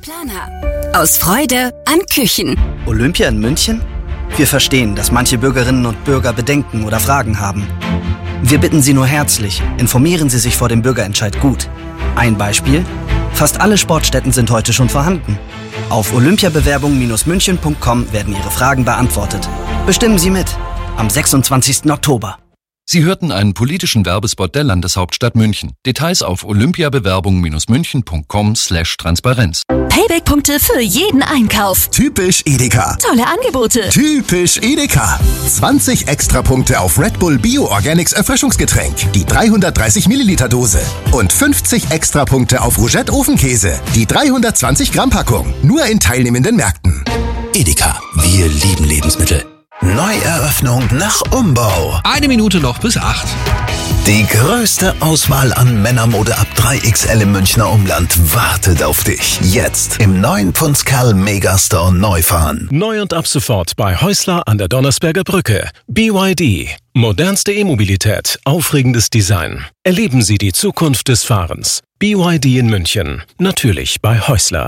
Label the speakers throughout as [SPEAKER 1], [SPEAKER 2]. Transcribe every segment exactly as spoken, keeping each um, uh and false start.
[SPEAKER 1] Planer. Aus Freude an Küchen.
[SPEAKER 2] Olympia in München? Wir verstehen, dass manche Bürgerinnen und Bürger Bedenken oder Fragen haben. Wir bitten Sie nur herzlich, informieren Sie sich vor dem Bürgerentscheid gut. Ein Beispiel: Fast alle Sportstätten sind heute schon vorhanden. Auf olympiabewerbung Bindestrich münchen Punkt com werden Ihre Fragen beantwortet. Bestimmen Sie mit. Am sechsundzwanzigsten Oktober.
[SPEAKER 3] Sie hörten einen politischen Werbespot der Landeshauptstadt München. Details auf olympiabewerbung Bindestrich münchen Punkt com slash Transparenz.
[SPEAKER 1] Payback-Punkte für jeden Einkauf.
[SPEAKER 4] Typisch Edeka.
[SPEAKER 1] Tolle Angebote.
[SPEAKER 4] Typisch Edeka. zwanzig Extrapunkte auf Red Bull Bio Organics Erfrischungsgetränk, die dreihundertdreißig Milliliter Dose. Und fünfzig Extrapunkte auf Rougette Ofenkäse, die dreihundertzwanzig Gramm Packung. Nur in teilnehmenden Märkten. Edeka. Wir lieben Lebensmittel. Neueröffnung nach Umbau.
[SPEAKER 5] Eine Minute noch bis acht.
[SPEAKER 4] Die größte Auswahl an Männermode ab drei X L im Münchner Umland wartet auf dich. Jetzt im neuen Punzkerl Megastore Neufahren.
[SPEAKER 6] Neu und ab sofort bei Häusler an der Donnersberger Brücke. B Y D. Modernste E-Mobilität, aufregendes Design. Erleben Sie die Zukunft des Fahrens. B Y D in München. Natürlich bei Häusler.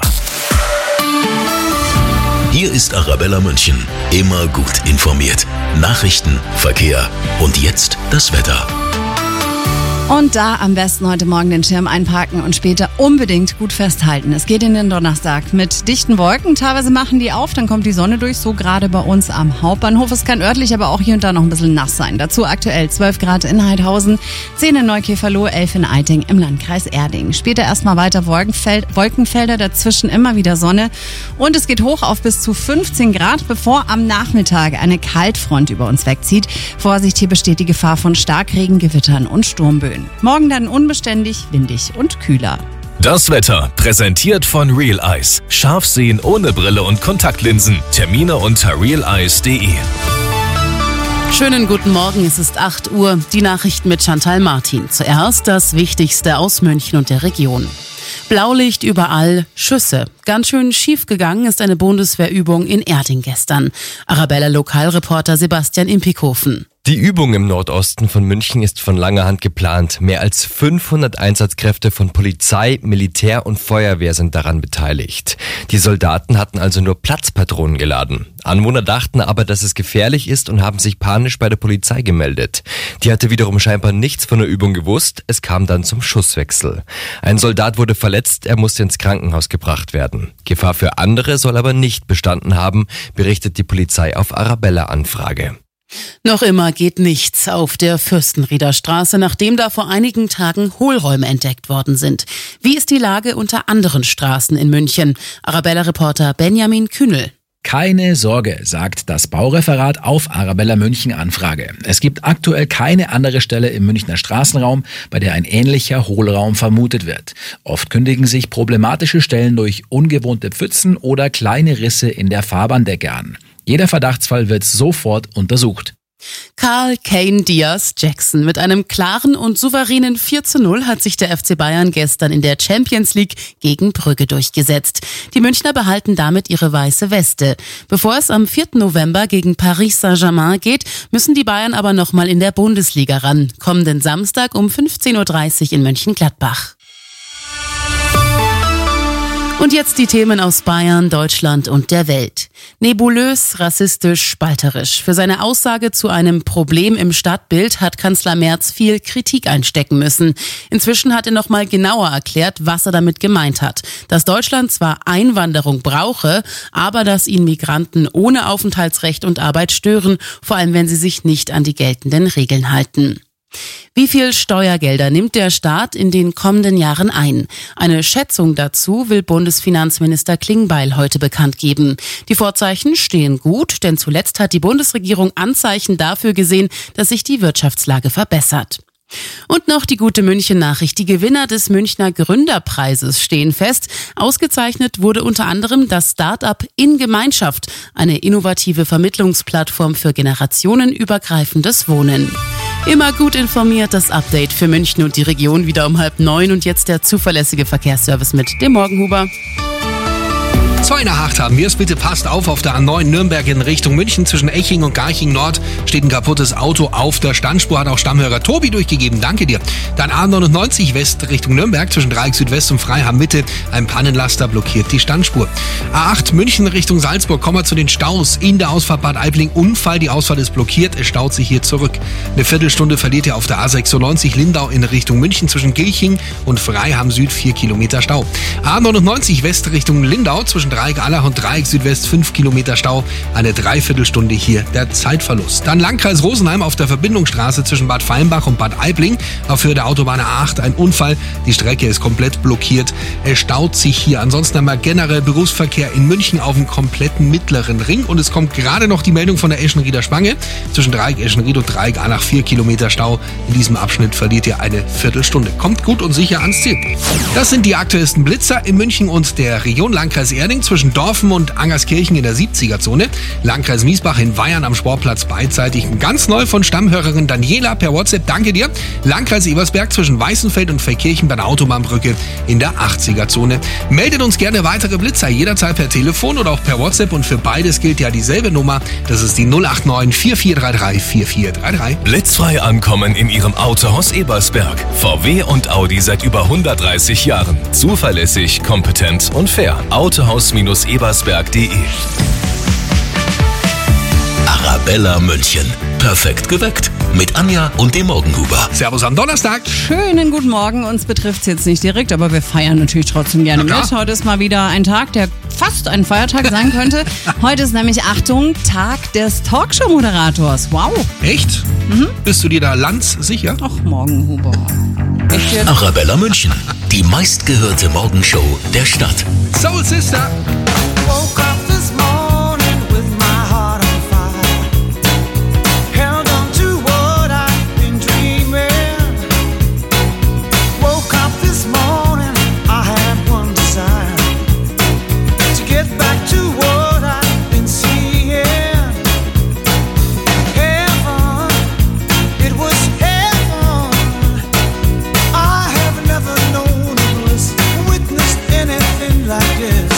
[SPEAKER 7] Hier ist Arabella München. Immer gut informiert. Nachrichten, Verkehr und jetzt das Wetter.
[SPEAKER 8] Und da am besten heute Morgen den Schirm einparken und später unbedingt gut festhalten. Es geht in den Donnerstag mit dichten Wolken. Teilweise machen die auf, dann kommt die Sonne durch. So gerade bei uns am Hauptbahnhof. Es kann örtlich aber auch hier und da noch ein bisschen nass sein. Dazu aktuell zwölf Grad in Heidhausen, zehn in Neukäferloh, elf in Eiting im Landkreis Erding. Später erstmal weiter Wolkenfeld, Wolkenfelder, dazwischen immer wieder Sonne. Und es geht hoch auf bis zu fünfzehn Grad, bevor am Nachmittag eine Kaltfront über uns wegzieht. Vorsicht, hier besteht die Gefahr von Starkregen, Gewittern und Sturmböen. Morgen dann unbeständig, windig und kühler.
[SPEAKER 9] Das Wetter präsentiert von Real Eyes. Scharf sehen ohne Brille und Kontaktlinsen. Termine unter real eyes punkt de.
[SPEAKER 10] Schönen guten Morgen, es ist acht Uhr. Die Nachrichten mit Chantal Martin. Zuerst das Wichtigste aus München und der Region. Blaulicht überall, Schüsse. Ganz schön schief gegangen ist eine Bundeswehrübung in Erding gestern. Arabella-Lokalreporter Sebastian Impikhofen.
[SPEAKER 11] Die Übung im Nordosten von München ist von langer Hand geplant. Mehr als fünfhundert Einsatzkräfte von Polizei, Militär und Feuerwehr sind daran beteiligt. Die Soldaten hatten also nur Platzpatronen geladen. Anwohner dachten aber, dass es gefährlich ist und haben sich panisch bei der Polizei gemeldet. Die hatte wiederum scheinbar nichts von der Übung gewusst. Es kam dann zum Schusswechsel. Ein Soldat wurde verletzt, er musste ins Krankenhaus gebracht werden. Gefahr für andere soll aber nicht bestanden haben, berichtet die Polizei auf Arabella-Anfrage.
[SPEAKER 10] Noch immer geht nichts auf der Fürstenrieder Straße, nachdem da vor einigen Tagen Hohlräume entdeckt worden sind. Wie ist die Lage unter anderen Straßen in München? Arabella-Reporter Benjamin Kühnel.
[SPEAKER 12] Keine Sorge, sagt das Baureferat auf Arabella München Anfrage. Es gibt aktuell keine andere Stelle im Münchner Straßenraum, bei der ein ähnlicher Hohlraum vermutet wird. Oft kündigen sich problematische Stellen durch ungewohnte Pfützen oder kleine Risse in der Fahrbahndecke an. Jeder Verdachtsfall wird sofort untersucht.
[SPEAKER 10] Karl Kane Diaz Jackson. Mit einem klaren und souveränen vier zu null hat sich der F C Bayern gestern in der Champions League gegen Brügge durchgesetzt. Die Münchner behalten damit ihre weiße Weste. Bevor es am vierten November gegen Paris Saint-Germain geht, müssen die Bayern aber nochmal in der Bundesliga ran. Kommenden Samstag um fünfzehn Uhr dreißig in Mönchengladbach. Und jetzt die Themen aus Bayern, Deutschland und der Welt. Nebulös, rassistisch, spalterisch. Für seine Aussage zu einem Problem im Stadtbild hat Kanzler Merz viel Kritik einstecken müssen. Inzwischen hat er noch mal genauer erklärt, was er damit gemeint hat. Dass Deutschland zwar Einwanderung brauche, aber dass ihn Migranten ohne Aufenthaltsrecht und Arbeit stören, vor allem wenn sie sich nicht an die geltenden Regeln halten. Wie viel Steuergelder nimmt der Staat in den kommenden Jahren ein? Eine Schätzung dazu will Bundesfinanzminister Klingbeil heute bekannt geben. Die Vorzeichen stehen gut, denn zuletzt hat die Bundesregierung Anzeichen dafür gesehen, dass sich die Wirtschaftslage verbessert. Und noch die gute München-Nachricht. Die Gewinner des Münchner Gründerpreises stehen fest. Ausgezeichnet wurde unter anderem das Start-up In Gemeinschaft, eine innovative Vermittlungsplattform für generationenübergreifendes Wohnen. Immer gut informiert, das Update für München und die Region wieder um halb neun und jetzt der zuverlässige Verkehrsservice mit dem Morgenhuber.
[SPEAKER 5] Zwei nach acht haben wir es. Bitte passt auf, auf der A neun Nürnberg in Richtung München. Zwischen Eching und Garching Nord steht ein kaputtes Auto auf der Standspur. Hat auch Stammhörer Tobi durchgegeben. Danke dir. Dann A neunundneunzig West Richtung Nürnberg. Zwischen Dreieck Südwest und Freiham Mitte. Ein Pannenlaster blockiert die Standspur. A acht München Richtung Salzburg. Kommen wir zu den Staus in der Ausfahrt Bad Aibling. Unfall. Die Ausfahrt ist blockiert. Es staut sich hier zurück. Eine Viertelstunde verliert ihr auf der A sechsundneunzig Lindau in Richtung München. Zwischen Gilching und Freiham Süd vier Kilometer Stau. A neunundneunzig West Richtung Lindau. Zwischen Dreieck Allach und Dreieck Südwest fünf Kilometer Stau. Eine Dreiviertelstunde hier der Zeitverlust. Dann Landkreis Rosenheim auf der Verbindungsstraße zwischen Bad Fallenbach und Bad Aibling. Auf Höhe der Autobahn A acht ein Unfall. Die Strecke ist komplett blockiert. Es staut sich hier. Ansonsten haben wir generell Berufsverkehr in München auf dem kompletten mittleren Ring. Und es kommt gerade noch die Meldung von der Eschenrieder Spange. Zwischen Dreieck Eschenried und Dreieck Allach vier Kilometer Stau. In diesem Abschnitt verliert ihr eine Viertelstunde. Kommt gut und sicher ans Ziel. Das sind die aktuellsten Blitzer in München und der Region. Landkreis Erding zwischen Dorfen und Angerskirchen in der siebziger-Zone. Landkreis Miesbach in Weyern am Sportplatz beidseitig. Ganz neu von Stammhörerin Daniela per WhatsApp. Danke dir. Landkreis Ebersberg zwischen Weißenfeld und Feldkirchen bei der Autobahnbrücke in der achtziger-Zone. Meldet uns gerne weitere Blitzer jederzeit per Telefon oder auch per WhatsApp. Und für beides gilt ja dieselbe Nummer. Das ist die null acht neun vier vier drei drei vier vier drei drei.
[SPEAKER 9] Blitzfrei ankommen in Ihrem Autohaus Ebersberg. V W und Audi seit über hundertdreißig Jahren. Zuverlässig, kompetent und fair. Autohaus Ebersberg punkt de.
[SPEAKER 7] Arabella München. Perfekt geweckt. Mit Anja und dem Morgenhuber.
[SPEAKER 5] Servus am Donnerstag.
[SPEAKER 8] Schönen guten Morgen. Uns betrifft es jetzt nicht direkt, aber wir feiern natürlich trotzdem gerne mit. Heute ist mal wieder ein Tag, der fast ein Feiertag sein könnte. Heute ist nämlich, Achtung, Tag des Talkshow-Moderators. Wow.
[SPEAKER 5] Echt? Mhm. Bist du dir da Lanz sicher?
[SPEAKER 8] Ach, Morgenhuber. Echt jetzt?
[SPEAKER 7] Arabella München. Die meistgehörte Morgenshow der Stadt.
[SPEAKER 5] Soul Sister.
[SPEAKER 13] Woke up this morning with my heart on fire. Held on to what I've been dreaming. Woke up this morning, I had one desire. To get back to what I've been seeing. Heaven, it was heaven. I have never known a bliss, witnessed anything like this.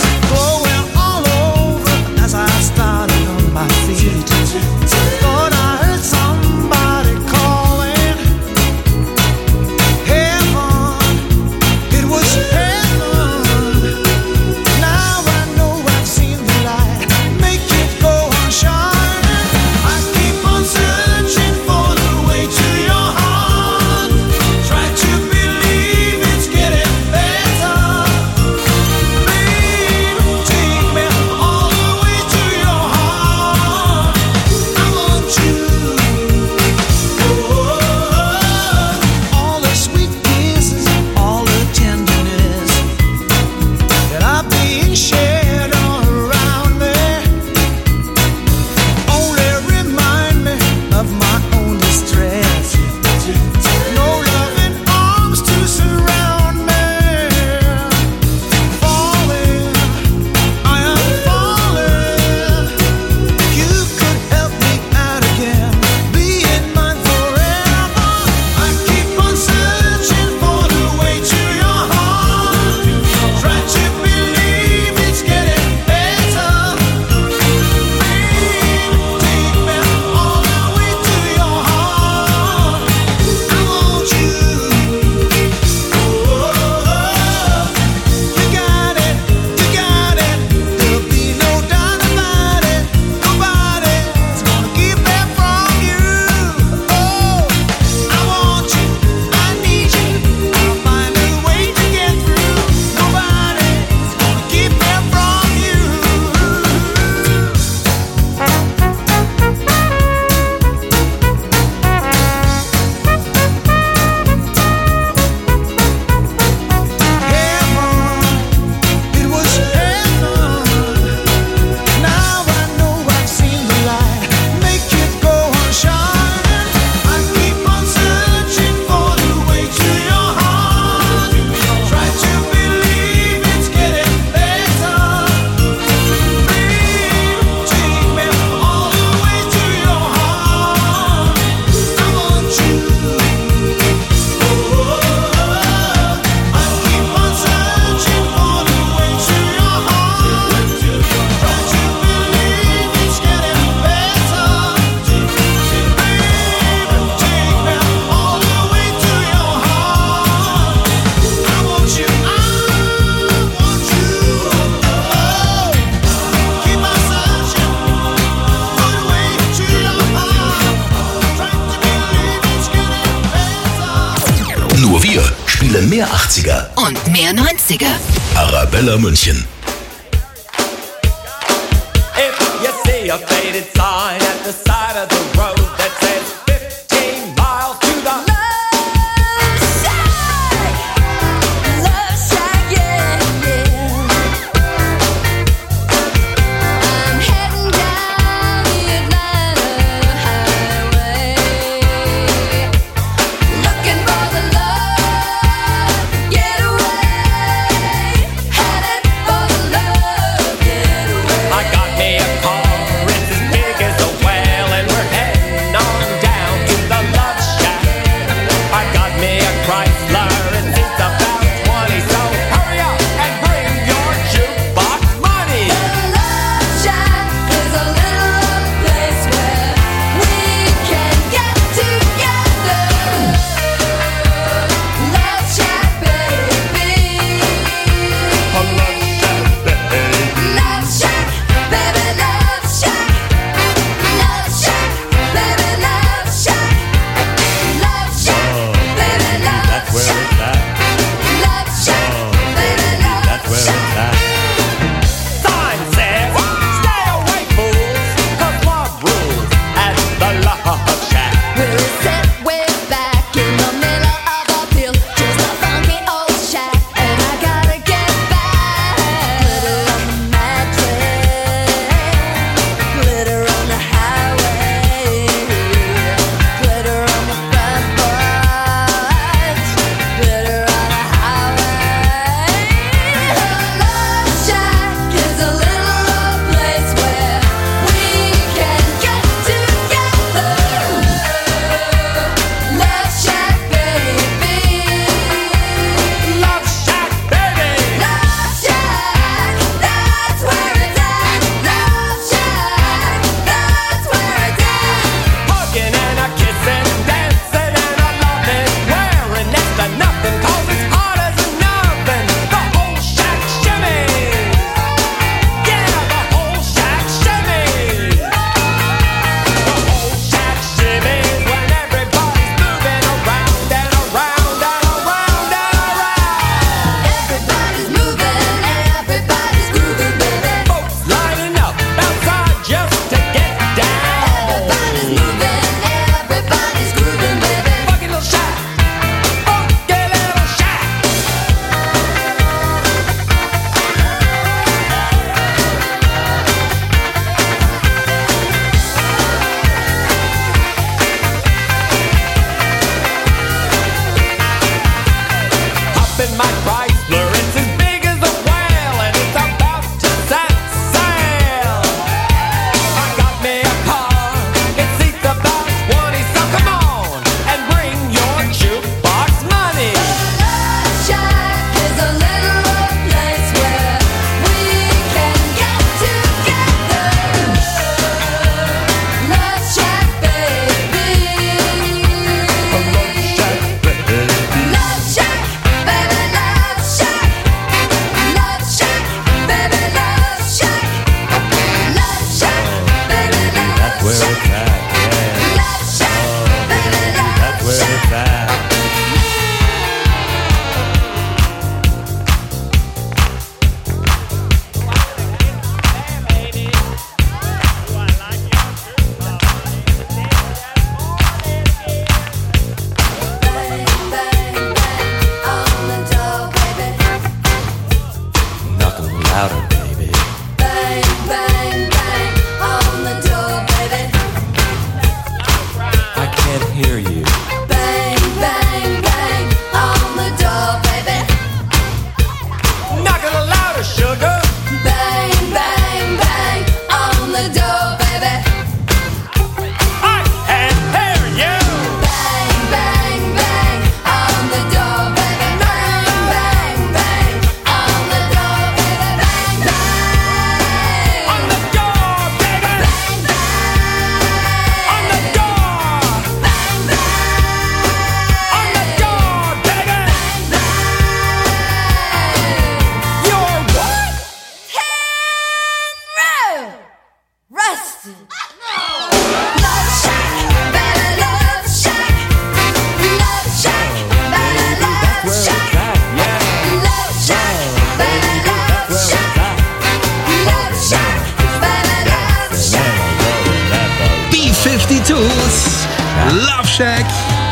[SPEAKER 7] Mehr achtziger
[SPEAKER 1] Und mehr neunziger.
[SPEAKER 7] Arabella München.
[SPEAKER 13] If you see a faded sign at the side of the road that says fifteen miles to the Love Shack, Love Shack, yeah, yeah. I'm heading down the Atlanta highway, looking for the love getaway, headed for the love getaway. I got me a car.
[SPEAKER 5] Soundcheck.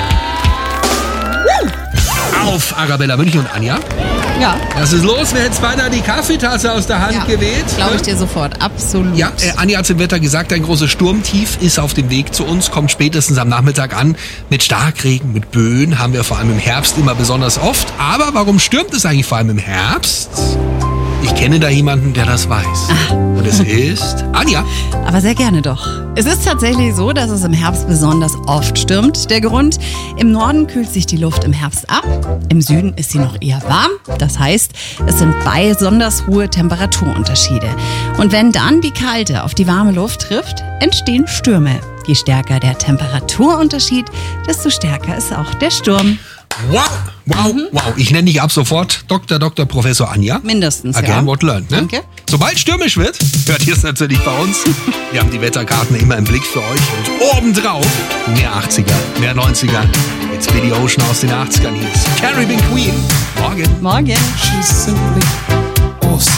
[SPEAKER 5] Auf Arabella München und Anja.
[SPEAKER 8] Ja.
[SPEAKER 5] Was ist los? Wer hätte es beinahe die Kaffeetasse aus der Hand
[SPEAKER 8] Ja,
[SPEAKER 5] geweht?
[SPEAKER 8] glaube ich dir sofort. Absolut.
[SPEAKER 5] Ja, äh, Anja hat im Wetter gesagt, ein großes Sturmtief ist auf dem Weg zu uns, kommt spätestens am Nachmittag an. Mit Starkregen, mit Böen haben wir vor allem im Herbst immer besonders oft. Aber warum stürmt es eigentlich vor allem im Herbst? Ich kenne da jemanden, der das weiß.
[SPEAKER 8] Ah.
[SPEAKER 5] Und es ist Anja.
[SPEAKER 8] Aber sehr gerne doch. Es ist tatsächlich so, dass es im Herbst besonders oft stürmt. Der Grund, im Norden kühlt sich die Luft im Herbst ab, im Süden ist sie noch eher warm. Das heißt, es sind besonders hohe Temperaturunterschiede. Und wenn dann die kalte auf die warme Luft trifft, entstehen Stürme. Je stärker der Temperaturunterschied, desto stärker ist auch der Sturm.
[SPEAKER 5] Wow, wow, mhm. wow. Ich nenne dich ab sofort Doktor Doktor Professor Anja.
[SPEAKER 8] Mindestens,
[SPEAKER 5] Again
[SPEAKER 8] ja.
[SPEAKER 5] what learned, ne?
[SPEAKER 8] Danke.
[SPEAKER 5] Sobald stürmisch wird, hört ihr es natürlich bei uns. Wir haben die Wetterkarten immer im Blick für euch. Und obendrauf mehr achtziger, mehr neunziger. Jetzt Billy Ocean aus den achtzigern. Hier ist Caribbean Queen. Morgen.
[SPEAKER 8] Morgen.
[SPEAKER 13] She's simply awesome.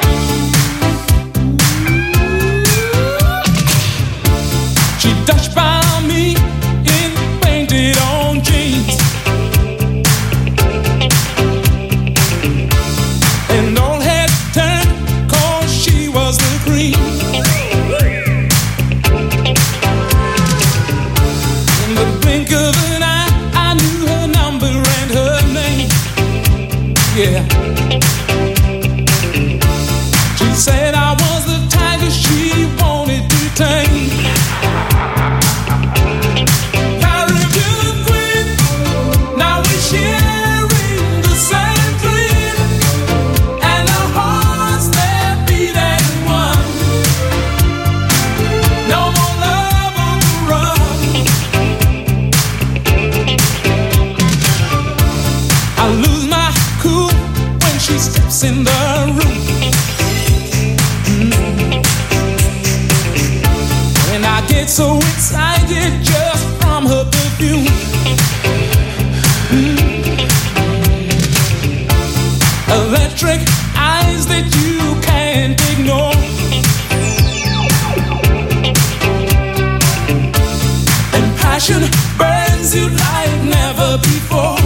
[SPEAKER 13] She touched by me in painted on jeans. And all heads turned cause she was the queen. In the blink of an eye, I knew her number and her name. Yeah. She said I was the tiger she wanted to tame. Caribbean queen, now we're sharing the same dream. And our hearts, they beat as one. No more love on the run. I lose my cool when she steps in the room. And I get so excited just from her perfume. Mm. Electric eyes that you can't ignore. And passion burns you like never before.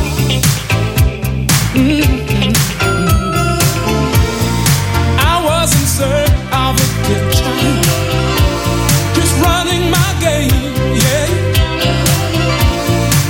[SPEAKER 13] Mm. I was in search of a picture, just running my game, yeah.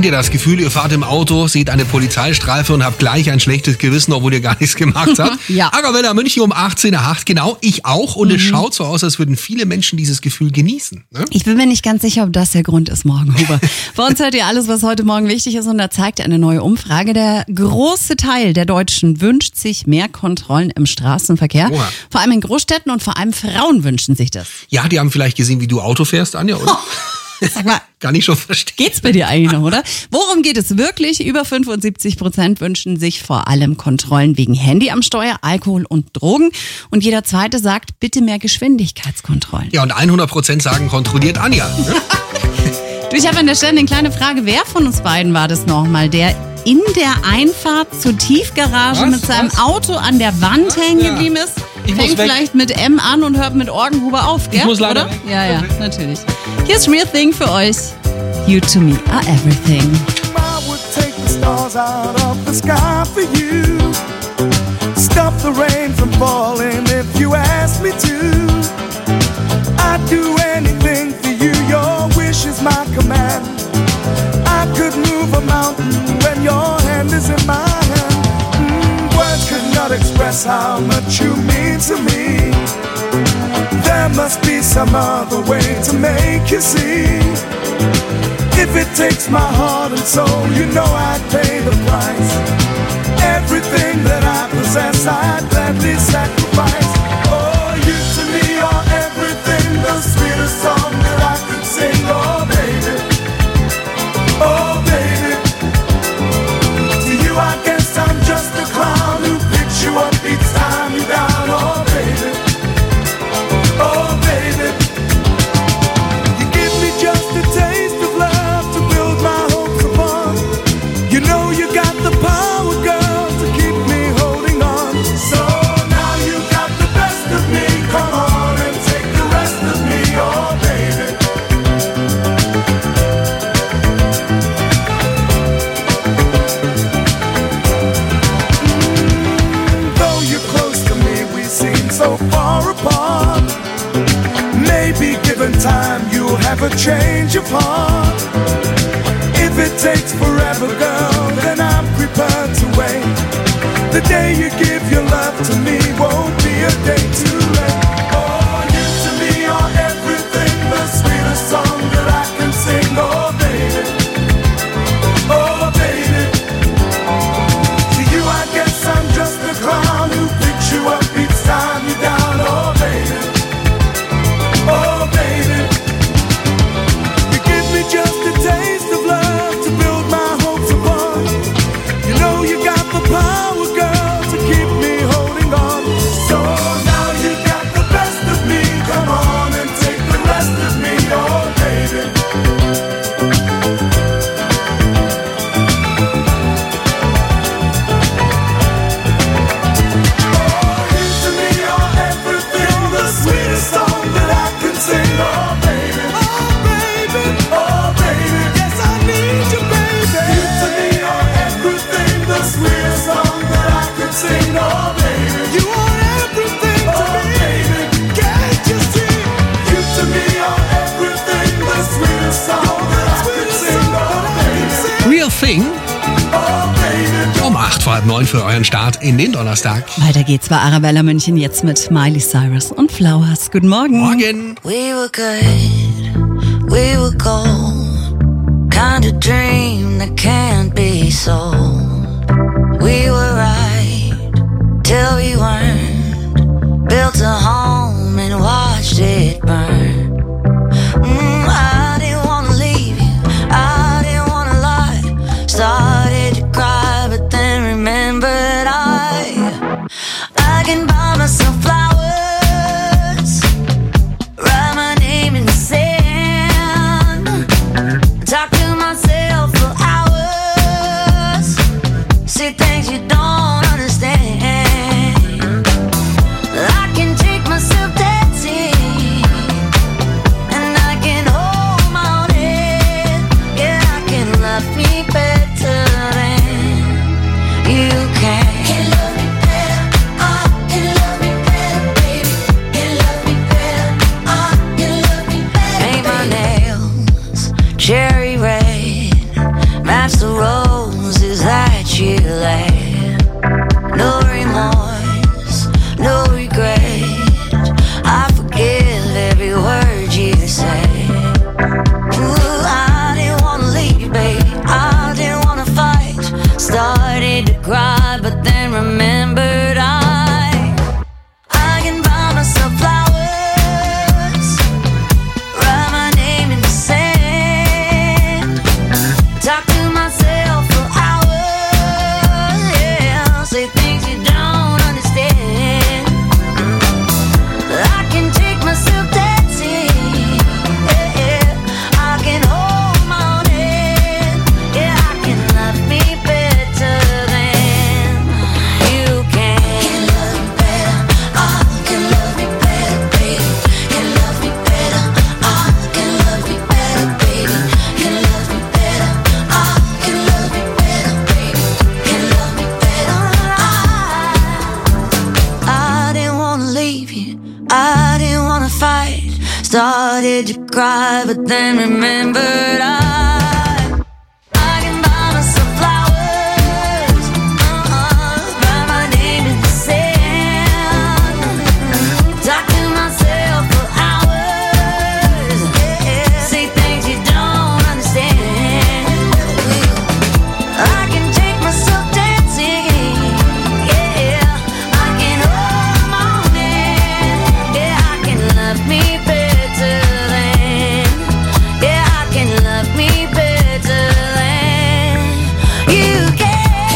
[SPEAKER 5] Kennt ihr das Gefühl, ihr fahrt im Auto, seht eine Polizeistreife und habt gleich ein schlechtes Gewissen, obwohl ihr gar nichts gemacht habt?
[SPEAKER 8] Ja.
[SPEAKER 5] Arabella München um achtzehn Uhr acht, genau, ich auch. Und mhm. es schaut so aus, als würden viele Menschen dieses Gefühl genießen. Ne?
[SPEAKER 8] Ich bin mir nicht ganz sicher, ob das der Grund ist morgen, Huber. Bei uns hört ihr alles, was heute Morgen wichtig ist, und da zeigt eine neue Umfrage. Der große Teil der Deutschen wünscht sich mehr Kontrollen im Straßenverkehr.
[SPEAKER 5] Oha.
[SPEAKER 8] Vor allem in Großstädten, und vor allem Frauen wünschen sich das.
[SPEAKER 5] Ja, die haben vielleicht gesehen, wie du Auto fährst, Anja, oder?
[SPEAKER 8] Sag mal,
[SPEAKER 5] kann ich schon verstehen.
[SPEAKER 8] Geht's bei dir eigentlich noch, oder? Worum geht es wirklich? Über fünfundsiebzig Prozent wünschen sich vor allem Kontrollen wegen Handy am Steuer, Alkohol und Drogen. Und jeder Zweite sagt, bitte mehr Geschwindigkeitskontrollen.
[SPEAKER 5] Ja, und hundert Prozent sagen, kontrolliert Anja. Ne?
[SPEAKER 8] Du, ich habe an der Stelle eine kleine Frage. Wer von uns beiden war das nochmal, der in der Einfahrt zur Tiefgarage
[SPEAKER 5] Was?
[SPEAKER 8] mit seinem
[SPEAKER 5] Was?
[SPEAKER 8] Auto an der Wand
[SPEAKER 5] Was?
[SPEAKER 8] hängen
[SPEAKER 5] Ja.
[SPEAKER 8] geblieben ist?
[SPEAKER 5] Ich muss
[SPEAKER 8] Fängt
[SPEAKER 5] weg.
[SPEAKER 8] vielleicht mit M an und hört mit Orgenhuber auf, gell?
[SPEAKER 5] Ich muss leider
[SPEAKER 8] Oder?
[SPEAKER 5] weg.
[SPEAKER 8] Ja, ja, natürlich. Hier ist Real Thing für euch. You to me are everything.
[SPEAKER 13] I would take the stars out of the sky for you. Stop the rain from falling if you ask me to. I'd do anything for you, your wish is my command. I could move a mountain when your hand is in my hand. Mm, words could not express how much you mean to me. There must be some other way to make you see. If it takes my heart and soul, you know I'd pay the price. Everything that I possess, I'd gladly sacrifice. Oh, you to me are everything, the sweetest song that I could sing. Oh, baby, oh, baby. To you I guess I'm just a clown who picks you up each time you down. Oh, baby, oh, baby. You give me just a taste of love to build my hopes upon. You know you got the power, girl, to keep me holding on. So now you got the best of me. Come on and take the rest of me, oh baby. Mm, though you're close to me, we seem so far apart. Maybe given time, you'll have a change of heart. If it takes forever, girl, then I'm prepared to wait. The day you give your love to me won't be a day too late. Oh, you to me are everything, the sweetest song that I can sing. Oh, baby, oh, baby. To you I guess I'm just a clown who picks you up each time you're down. Oh, baby, oh, baby. You give me just a taste of love to build my hopes upon. You know you got the power, girl, to keep me holding on. So now you got the best of me. Come on and take the rest of me, oh baby. Oh, you to me are everything, the sweetest song that I can sing, oh baby. Oh baby, oh baby, yes I need you, baby. You to me are everything, the sweetest song that I can sing, oh baby. You are everything to me, baby. Can't you see? You to me are everything, the sweetest song that I can sing, oh baby.
[SPEAKER 5] Real Thing
[SPEAKER 13] Oh baby.
[SPEAKER 5] um acht vor halb neun für euren Start in den Donnerstag.
[SPEAKER 8] Weiter geht's bei Arabella München jetzt mit Miley Cyrus und Flowers. Guten Morgen.
[SPEAKER 5] Morgen.
[SPEAKER 14] We were good, we were gold, kind of dream that can't be sold. We were right till we weren't, built a home and watched it burn. Mm, I didn't wanna leave you, I didn't wanna lie, started to cry but then remembered I, I can buy myself flowers, write my name in the sand, talk to myself for hours, did you cry? But then remembered I, I can buy myself flowers, uh-uh, write my name in the sand, talk to myself for hours, yeah, say things you don't understand. I can take myself dancing, yeah, I can hold the morning, yeah, I can love me better than, yeah, I can love me better than you can.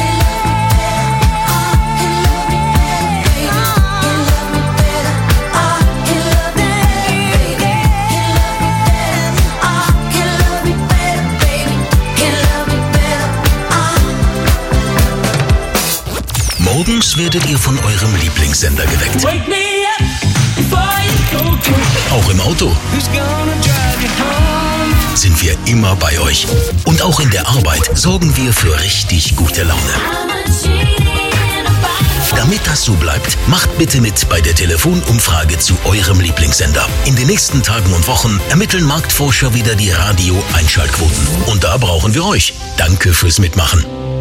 [SPEAKER 7] Morgens werdet ihr von eurem Lieblingssender geweckt.
[SPEAKER 13] Wake me up before you go to
[SPEAKER 7] Auch im Auto
[SPEAKER 13] Who's gonna drive you home?
[SPEAKER 7] sind wir immer bei euch. Und auch in der Arbeit sorgen wir für richtig gute Laune. Damit das so bleibt, macht bitte mit bei der Telefonumfrage zu eurem Lieblingssender. In den nächsten Tagen und Wochen ermitteln Marktforscher wieder die Radio-Einschaltquoten. Und da brauchen wir euch. Danke fürs Mitmachen.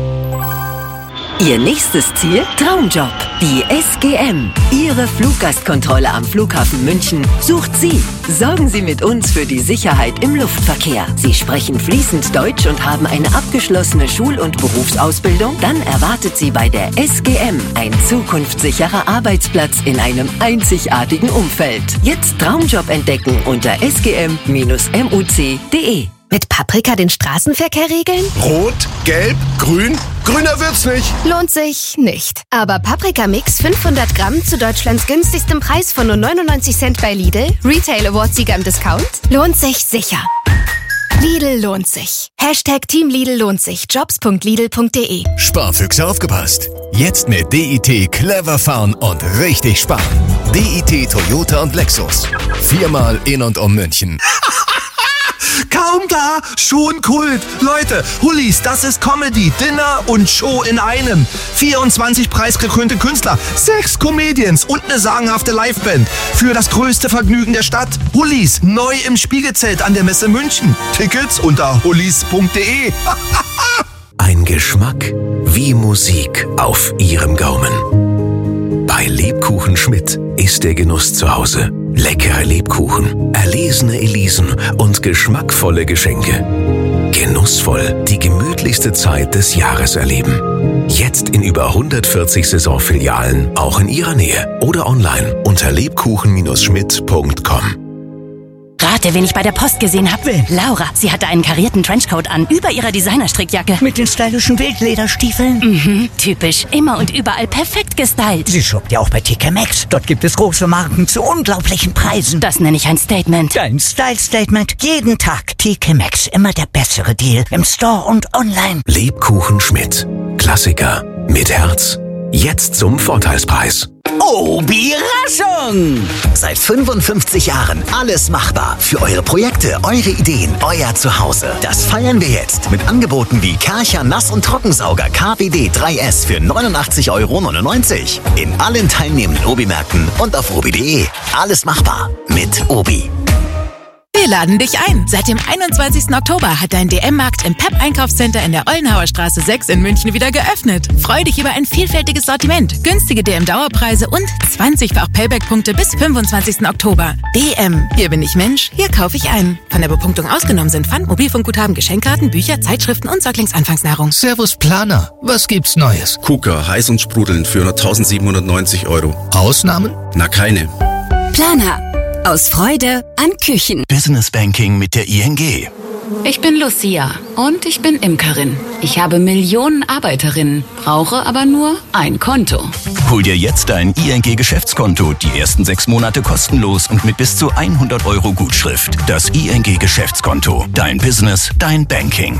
[SPEAKER 15] Ihr nächstes Ziel? Traumjob. Die S G M. Ihre Fluggastkontrolle am Flughafen München sucht Sie. Sorgen Sie mit uns für die Sicherheit im Luftverkehr. Sie sprechen fließend Deutsch und haben eine abgeschlossene Schul- und Berufsausbildung? Dann erwartet Sie bei der S G M ein zukunftssicherer Arbeitsplatz in einem einzigartigen Umfeld. Jetzt Traumjob entdecken unter s g m Bindestrich m u c punkt d e.
[SPEAKER 16] Mit Paprika den Straßenverkehr regeln?
[SPEAKER 17] Rot, gelb, grün. Grüner wird's nicht.
[SPEAKER 16] Lohnt sich nicht. Aber Paprika Mix fünfhundert Gramm zu Deutschlands günstigstem Preis von nur neunundneunzig Cent bei Lidl, Retail Award-Sieger im Discount, lohnt sich sicher. Lidl lohnt sich. Hashtag Team Lidl lohnt sich. jobs punkt lidl punkt d e.
[SPEAKER 9] Sparfüchse aufgepasst. Jetzt mit D I T clever fahren und richtig sparen. D I T Toyota und Lexus. Viermal in und um München.
[SPEAKER 18] Kaum da, schon Kult. Leute, Hullis, das ist Comedy, Dinner und Show in einem. vierundzwanzig preisgekrönte Künstler, sechs Comedians und eine sagenhafte Liveband. Für das größte Vergnügen der Stadt. Hullis, neu im Spiegelzelt an der Messe München. Tickets unter hullis punkt d e.
[SPEAKER 7] Ein Geschmack wie Musik auf Ihrem Gaumen. Bei Lebkuchen Schmidt ist der Genuss zu Hause. Leckere Lebkuchen, erlesene Elisen und geschmackvolle Geschenke. Genussvoll die gemütlichste Zeit des Jahres erleben. Jetzt in über hundertvierzig Saisonfilialen, auch in Ihrer Nähe oder online unter lebkuchen schmidt punkt com.
[SPEAKER 19] Rate, wen ich bei der Post gesehen habe. Laura. Sie hatte einen karierten Trenchcoat an, über ihrer Designerstrickjacke.
[SPEAKER 20] Mit den stylischen Wildlederstiefeln?
[SPEAKER 19] Mhm, typisch. Immer und überall perfekt gestylt.
[SPEAKER 20] Sie shoppt ja auch bei T K Maxx. Dort gibt es große Marken zu unglaublichen Preisen.
[SPEAKER 19] Das nenne ich ein Statement.
[SPEAKER 20] Dein Style-Statement. Jeden Tag T K Maxx. Immer der bessere Deal. Im Store und online.
[SPEAKER 7] Lebkuchen Schmidt. Klassiker mit Herz. Jetzt zum Vorteilspreis.
[SPEAKER 21] Obi-Raschung! Seit fünfundfünfzig Jahren alles machbar. Für eure Projekte, eure Ideen, euer Zuhause. Das feiern wir jetzt mit Angeboten wie Karcher Nass- und Trockensauger K W D drei S für neunundachtzig Euro neunundneunzig. In allen teilnehmenden Obi-Märkten und auf obi punkt d e. Alles machbar mit Obi.
[SPEAKER 22] Wir laden dich ein. Seit dem einundzwanzigsten Oktober hat dein D M-Markt im P E P-Einkaufscenter in der Ollenhauer Straße sechs in München wieder geöffnet. Freu dich über ein vielfältiges Sortiment, günstige D M-Dauerpreise und zwanzigfach Payback-Punkte bis fünfundzwanzigsten Oktober. D M. Hier bin ich Mensch, hier kaufe ich ein. Von der Bepunktung ausgenommen sind Pfand, Mobilfunkguthaben, Geschenkkarten, Bücher, Zeitschriften und Säuglingsanfangsnahrung.
[SPEAKER 23] Servus Planer. Was gibt's Neues?
[SPEAKER 24] KUKA, heiß und sprudelnd für nur eintausendsiebenhundertneunzig Euro.
[SPEAKER 23] Ausnahmen?
[SPEAKER 24] Na, keine.
[SPEAKER 1] Planer. Aus Freude an Küchen.
[SPEAKER 7] Business Banking mit der I N G.
[SPEAKER 10] Ich bin Lucia und ich bin Imkerin. Ich habe Millionen Arbeiterinnen, brauche aber nur ein Konto.
[SPEAKER 25] Hol dir jetzt dein I N G-Geschäftskonto. Die ersten sechs Monate kostenlos und mit bis zu hundert Euro Gutschrift. Das I N G-Geschäftskonto. Dein Business, dein Banking.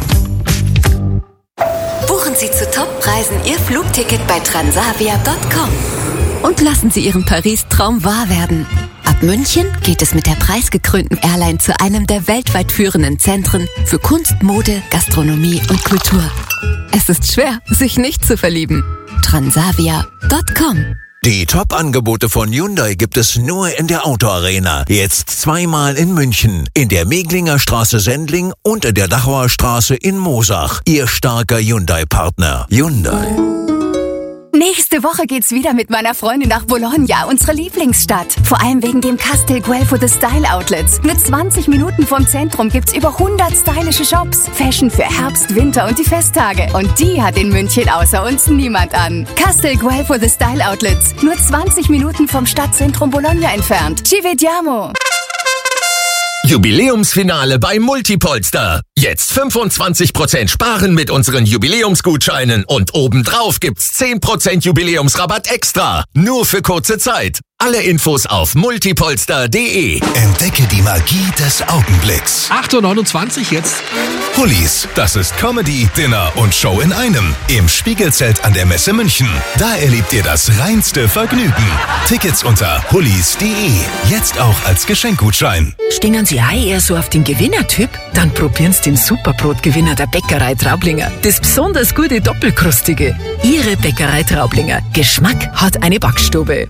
[SPEAKER 15] Buchen Sie zu Toppreisen Ihr Flugticket bei transavia punkt com. Und lassen Sie Ihren Paris-Traum wahr werden. Ab München geht es mit der preisgekrönten Airline zu einem der weltweit führenden Zentren für Kunst, Mode, Gastronomie und Kultur. Es ist schwer, sich nicht zu verlieben. transavia punkt com.
[SPEAKER 7] Die Top-Angebote von Hyundai gibt es nur in der Auto Arena. Jetzt zweimal in München, in der Meglinger Straße Sendling und in der Dachauer Straße in Moosach. Ihr starker Hyundai-Partner. Hyundai.
[SPEAKER 16] Nächste Woche geht's wieder mit meiner Freundin nach Bologna, unsere Lieblingsstadt. Vor allem wegen dem Castel Guelfo The Style Outlets. Nur zwanzig Minuten vom Zentrum gibt's über hundert stylische Shops. Fashion für Herbst, Winter und die Festtage. Und die hat in München außer uns niemand an. Castel Guelfo The Style Outlets. Nur zwanzig Minuten vom Stadtzentrum Bologna entfernt. Ci vediamo!
[SPEAKER 2] Jubiläumsfinale bei Multipolster. Jetzt fünfundzwanzig Prozent sparen mit unseren Jubiläumsgutscheinen und obendrauf gibt's zehn Prozent Jubiläumsrabatt extra. Nur für kurze Zeit. Alle Infos auf multipolster punkt de.
[SPEAKER 3] Entdecke die Magie des Augenblicks.
[SPEAKER 5] acht Uhr neunundzwanzig jetzt.
[SPEAKER 3] Pullis, das ist Comedy, Dinner und Show in einem. Im Spiegelzelt an der Messe München. Da erlebt ihr das reinste Vergnügen. Tickets unter pullis punkt de. Jetzt auch als Geschenkgutschein.
[SPEAKER 4] Stehen Sie auch eher so auf den Gewinnertyp? Dann probieren Sie den Superbrot-Gewinner der Bäckerei Traublinger. Das besonders gute Doppelkrustige. Ihre Bäckerei Traublinger. Geschmack hat eine Backstube.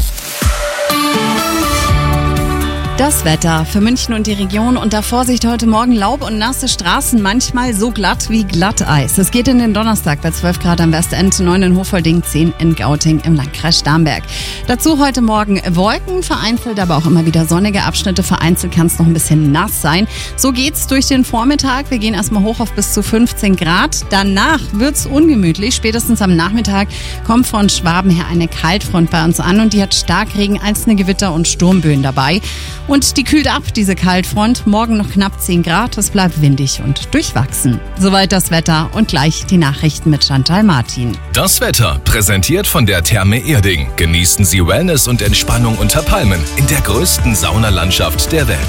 [SPEAKER 8] Das Wetter für München und die Region unter Vorsicht heute Morgen Laub und nasse Straßen, manchmal so glatt wie Glatteis. Es geht in den Donnerstag bei zwölf Grad am Westend, neun in Hofolding, zehn in Gauting im Landkreis Starnberg. Dazu heute Morgen Wolken, vereinzelt aber auch immer wieder sonnige Abschnitte. Vereinzelt kann es noch ein bisschen nass sein. So geht's durch den Vormittag. Wir gehen erstmal hoch auf bis zu fünfzehn Grad. Danach wird's ungemütlich. Spätestens am Nachmittag kommt von Schwaben her eine Kaltfront bei uns an und die hat Starkregen, einzelne Gewitter und Sturmböen dabei. Und die kühlt ab, diese Kaltfront. Morgen noch knapp zehn Grad. Es bleibt windig und durchwachsen. Soweit das Wetter und gleich die Nachrichten mit Chantal Martin.
[SPEAKER 9] Das Wetter präsentiert von der Therme Erding. Genießen Sie Wellness und Entspannung unter Palmen in der größten Saunalandschaft der Welt.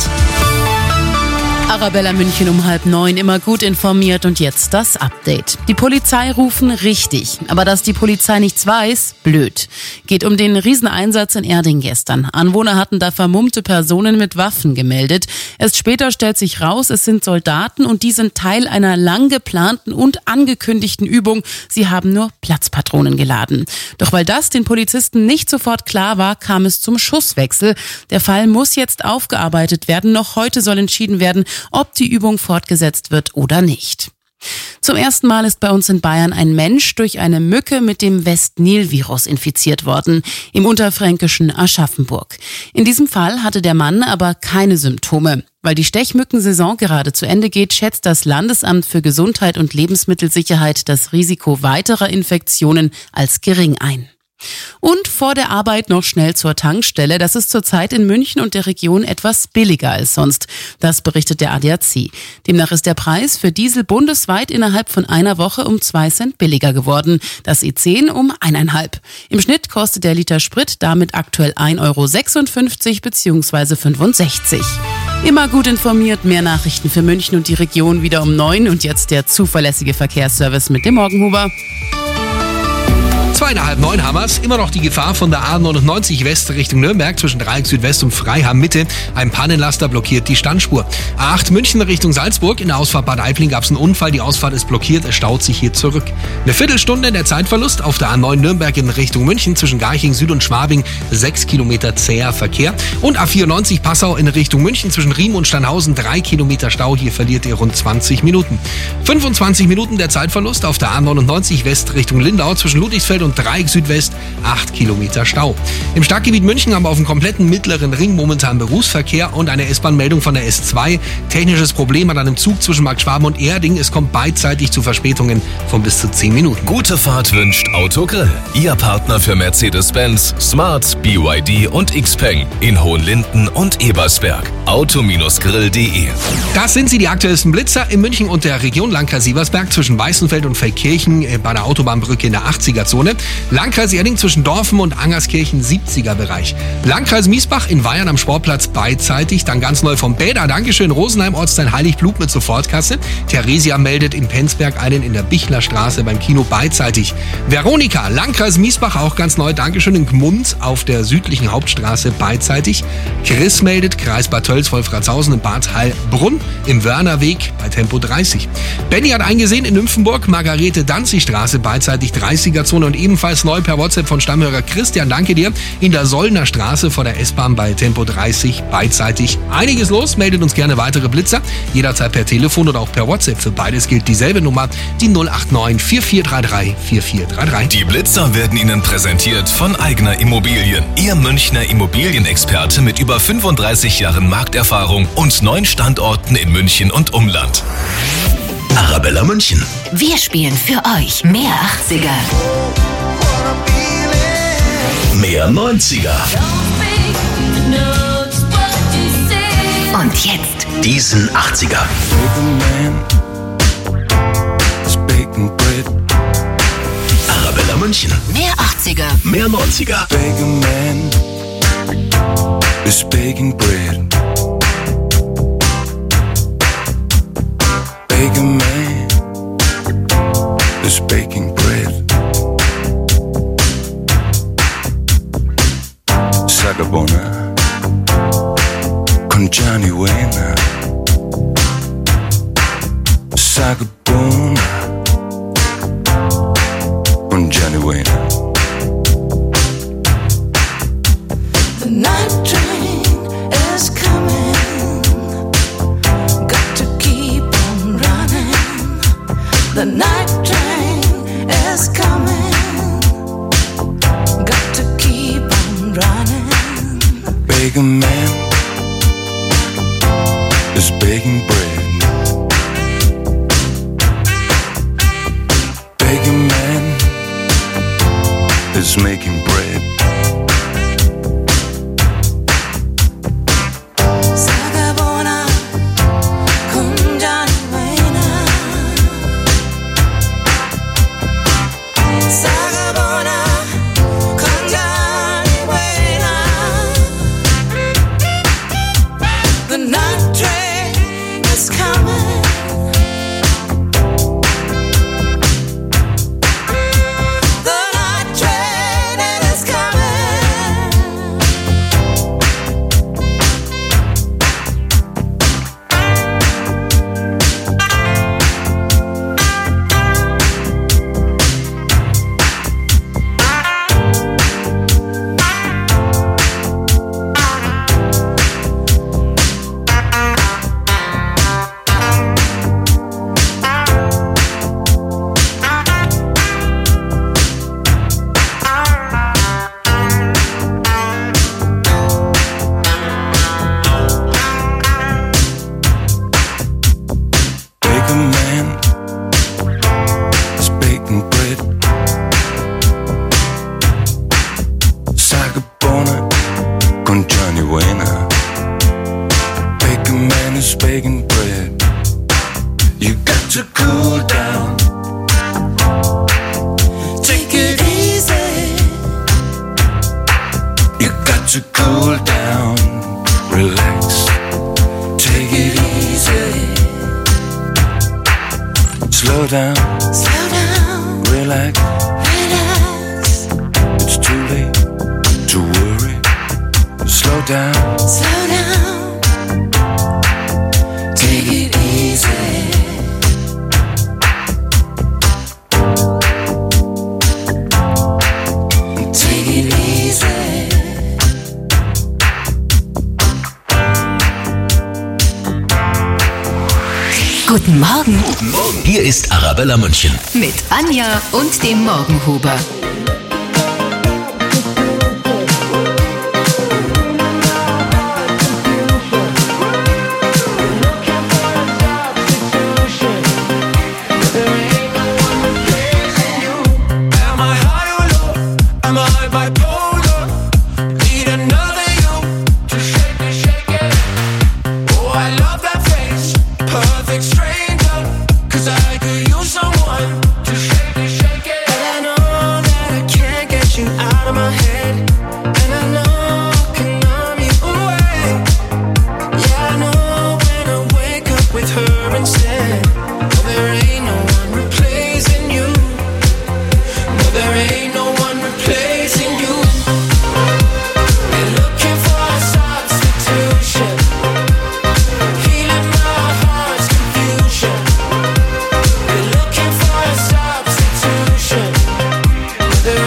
[SPEAKER 10] Arabella München um halb neun, immer gut informiert und jetzt das Update. Die Polizei rufen richtig, aber dass die Polizei nichts weiß, blöd. Geht um den Rieseneinsatz in Erding gestern. Anwohner hatten da vermummte Personen mit Waffen gemeldet. Erst später stellt sich raus, es sind Soldaten und die sind Teil einer lang geplanten und angekündigten Übung. Sie haben nur Platzpatronen geladen. Doch weil das den Polizisten nicht sofort klar war, kam es zum Schusswechsel. Der Fall muss jetzt aufgearbeitet werden. Noch heute soll entschieden werden, ob die Übung fortgesetzt wird oder nicht. Zum ersten Mal ist bei uns in Bayern ein Mensch durch eine Mücke mit dem West-Nil-Virus infiziert worden, im unterfränkischen Aschaffenburg. In diesem Fall hatte der Mann aber keine Symptome. Weil die Stechmückensaison gerade zu Ende geht, schätzt das Landesamt für Gesundheit und Lebensmittelsicherheit das Risiko weiterer Infektionen als gering ein. Und vor der Arbeit noch schnell zur Tankstelle. Das ist zurzeit in München und der Region etwas billiger als sonst. Das berichtet der A D A C. Demnach ist der Preis für Diesel bundesweit innerhalb von einer Woche um zwei Cent billiger geworden. Das E zehn um eineinhalb. Im Schnitt kostet der Liter Sprit damit aktuell ein Euro sechsundfünfzig bzw. fünfundsechzig. Immer gut informiert, mehr Nachrichten für München und die Region wieder um neun und jetzt der zuverlässige Verkehrsservice mit dem Morgenhuber.
[SPEAKER 5] Zweieinhalb neun haben wir's. Immer noch die Gefahr von der A neunundneunzig West Richtung Nürnberg zwischen Dreieck Südwest und Freiham Mitte. Ein Pannenlaster blockiert die Standspur. A acht München Richtung Salzburg. In der Ausfahrt Bad Aibling gab's einen Unfall. Die Ausfahrt ist blockiert. Es staut sich hier zurück. Eine Viertelstunde der Zeitverlust auf der A neun Nürnberg in Richtung München zwischen Garching Süd und Schwabing. Sechs Kilometer zäher Verkehr. Und A vierundneunzig Passau in Richtung München zwischen Riem und Steinhausen. Drei Kilometer Stau. Hier verliert ihr rund zwanzig Minuten. fünfundzwanzig Minuten der Zeitverlust auf der A neunundneunzig West Richtung Lindau zwischen Ludwigsfeld und Dreieck Südwest, acht Kilometer Stau. Im Stadtgebiet München haben wir auf dem kompletten mittleren Ring momentan Berufsverkehr und eine S-Bahn-Meldung von der S zwei. Technisches Problem an einem Zug zwischen Markt Schwaben und Erding. Es kommt beidseitig zu Verspätungen von bis zu zehn Minuten.
[SPEAKER 9] Gute Fahrt wünscht Autogrill. Ihr Partner für Mercedes-Benz, Smart, B Y D und Xpeng in Hohenlinden und Ebersberg. auto grill punkt de.
[SPEAKER 5] Das sind sie, die aktuellsten Blitzer in München und der Region. Landkreis Sieversberg zwischen Weißenfeld und Feldkirchen bei der Autobahnbrücke in der achtziger-Zone. Landkreis Erding zwischen Dorfen und Angerskirchen siebziger-Bereich. Landkreis Miesbach in Weyern am Sportplatz beidseitig. Dann ganz neu vom Bäder. Dankeschön. Rosenheim Ortsteil Heiligblut mit Sofortkasse. Theresia meldet in Penzberg einen in der Bichlerstraße beim Kino beidseitig. Veronika, Landkreis Miesbach auch ganz neu. Dankeschön. In Gmund auf der südlichen Hauptstraße beidseitig. Chris meldet Kreis Bad Tölz, Wolfratshausen in Bad Heilbrunn im Wörnerweg bei Tempo dreißig. Benny hat eingesehen in Nymphenburg Margarete-Danzig-Straße beidseitig dreißiger-Zone und ebenfalls neu per WhatsApp von Stammhörer Christian. Danke dir. In der Sollner Straße vor der S-Bahn bei Tempo dreißig beidseitig einiges los. Meldet uns gerne weitere Blitzer. Jederzeit per Telefon oder auch per WhatsApp. Für beides gilt dieselbe Nummer, die null acht neun vier vier drei drei vier vier drei drei.
[SPEAKER 9] Die Blitzer werden Ihnen präsentiert von Eigner Immobilien. Ihr Münchner Immobilienexperte mit über fünfunddreißig Jahren Markterfahrung und neun Standorten in München und Umland.
[SPEAKER 21] Arabella München.
[SPEAKER 22] Wir spielen für euch mehr achtziger.
[SPEAKER 21] Mehr neunziger.
[SPEAKER 22] Und jetzt
[SPEAKER 21] diesen achtziger. Arabella München.
[SPEAKER 22] mehr achtziger.
[SPEAKER 21] Mehr neunziger.
[SPEAKER 6] Is baking bread. Baker man is baking bread. Sagabona con Johnny Wayne. Sagabona con Johnny Wayne.
[SPEAKER 11] The night train is coming. Got to keep on running. The night train is coming. Got to keep on running.
[SPEAKER 6] Baker man is baking bread. Baker man is making bread.
[SPEAKER 11] Sagabona con Johnny Wayne. Sagabona con Johnny Wayne. The night train is coming. The night train is coming.
[SPEAKER 6] Baker man is baking bread. Sagabona con Johnny Wayne. Baker man is baking bread. You got to cool down. Take it easy. You got to cool down. Relax. Take it easy. Slow down,
[SPEAKER 11] Slow down,
[SPEAKER 6] relax.
[SPEAKER 11] relax.
[SPEAKER 6] It's too late to worry. Slow down,
[SPEAKER 11] Slow down. Take it easy. Take it easy.
[SPEAKER 22] Guten Morgen
[SPEAKER 21] Hier ist Arabella München.
[SPEAKER 22] mit Anja und dem Morgenhuber.
[SPEAKER 6] am I high or low? Am I bipolar? Need another you to shake it, shake it. Oh, I love that face, perfect stranger. 'Cause I could use someone to shake it, shake it. And I know that I can't get you out of my head. And I know I can numb you away. Yeah, I know when I wake up with her instead. Oh, there ain't no one replacing you. No, there ain't no one replacing you. They're looking for a substitution, healing my heart's confusion. They're looking for a substitution, but there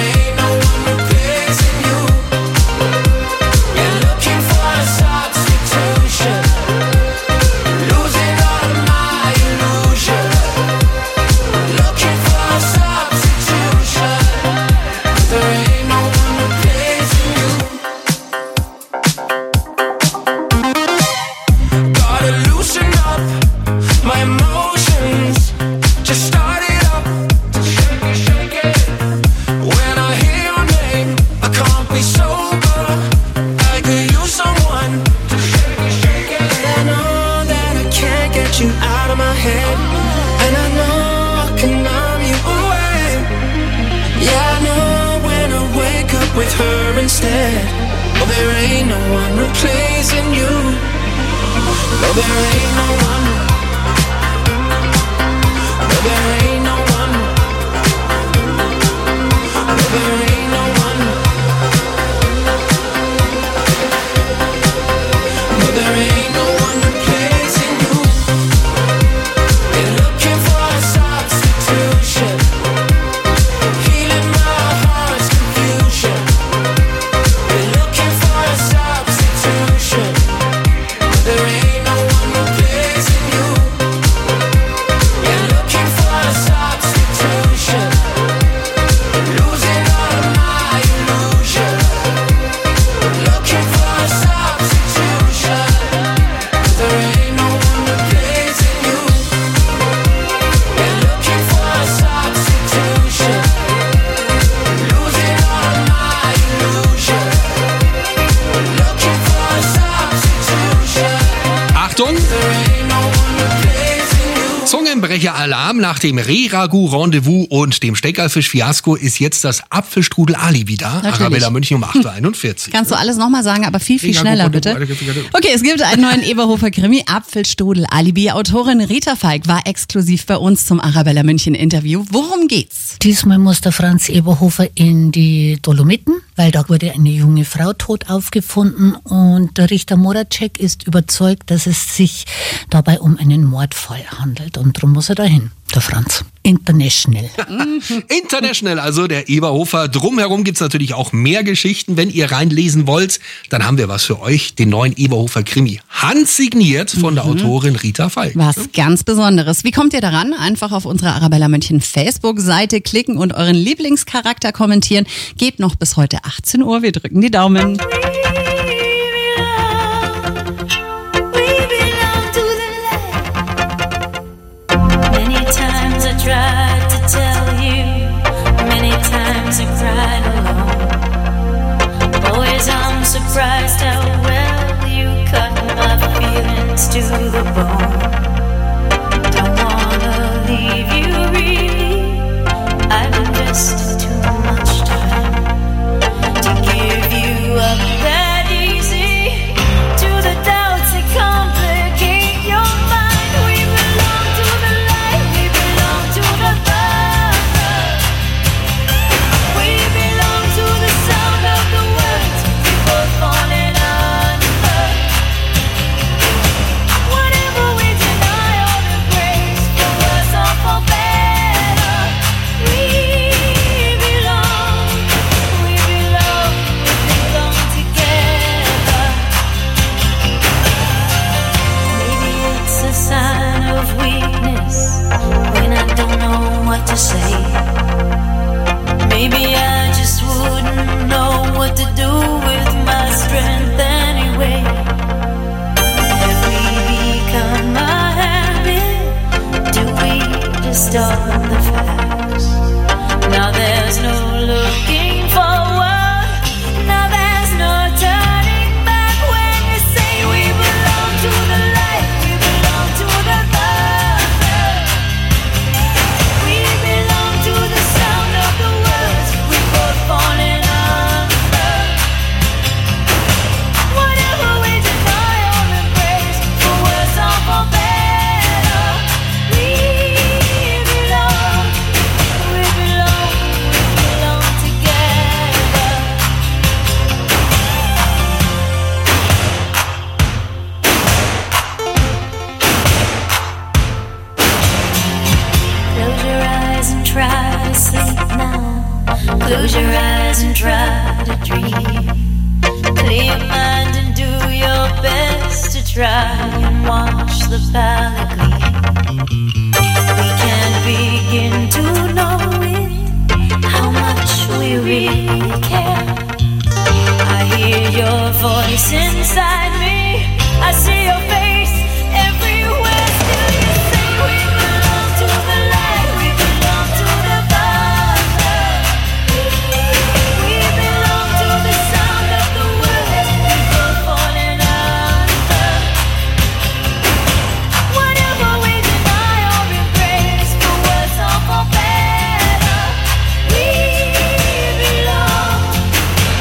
[SPEAKER 6] with her instead. Oh, there ain't no one replacing you. No, there ain't no one. No, there ain't no one. No, there ain't no one. No, there ain't no one replacing you. You're looking for a substitution, healing my heart's confusion. You're looking for a substitution. There ain't no one replacing you. You're looking for a substitution, losing all of my illusion. Looking for a substitution. There ain't no one replacing you. You're looking for a substitution, losing all of my illusion. Looking for a substitution.
[SPEAKER 5] Achtung! Zungenbrecher-Alarm. Nach dem Reh-Ragout-Rendezvous und dem Steckerfisch-Fiasko ist jetzt das Apfelstrudel-Ali da.
[SPEAKER 8] Natürlich.
[SPEAKER 5] Arabella München um acht Uhr einundvierzig.
[SPEAKER 8] Kannst du alles nochmal sagen, aber viel, viel
[SPEAKER 5] Reh-Ragout,
[SPEAKER 8] schneller, bitte.
[SPEAKER 5] Rendezvous.
[SPEAKER 8] Okay, es gibt einen neuen Eberhofer-Krimi, Apfelstrudel Alibi. Autorin Rita Falk war exklusiv bei uns zum Arabella München Interview. Worum geht's?
[SPEAKER 12] Diesmal muss der Franz Eberhofer in die Dolomiten, weil da wurde eine junge Frau tot aufgefunden und der Richter Moracek ist überzeugt, dass es sich dabei um einen Mordfall handelt und darum muss er dahin, der Franz. International.
[SPEAKER 5] International, also der Eberhofer. Drumherum gibt's natürlich auch mehr Geschichten. Wenn ihr reinlesen wollt, dann haben wir was für euch. Den neuen Eberhofer-Krimi. Handsigniert von der Autorin Rita Falk.
[SPEAKER 8] Was ganz Besonderes. Wie kommt ihr daran? Einfach auf unsere Arabella München Facebook-Seite klicken und euren Lieblingscharakter kommentieren. Geht noch bis heute achtzehn Uhr. Wir drücken die Daumen.
[SPEAKER 11] Many times I tried to tell you, many times I cried alone. Always I'm surprised how well you cut my feelings to the bone. Don't wanna leave you really, I've invested too much time to give you up that easy to the doubts that complicate your mind. We belong to the light, we belong to the thunder. We belong to the sound of the words we both falling under. Whatever we deny or embrace, for worse or for better, we belong, we belong, we belong together. Maybe it's a sign of weakness when I don't know what to say. Maybe I just wouldn't know what to do with my strength anyway. Have we become a habit? Do we distort the facts? Now there's no looking forward. Now there's no turning back when you say we belong to the light, we belong to the thunder. We belong to the sound of the words we both falling under. Whatever we deny or embrace, for worse or for better, we belong, we belong, we belong together. Close your eyes and try to sleep now. Close your eyes and try to dream. Clear your mind and do your best to try and watch the palette gleam. We can't begin to know it, how much we really care. I hear your voice inside me, I see your face everywhere. Still you say we belong to the light, we belong to the thunder. We belong to the sound of the words we both falling under. Whatever we deny or embrace, for worse or for better, we belong,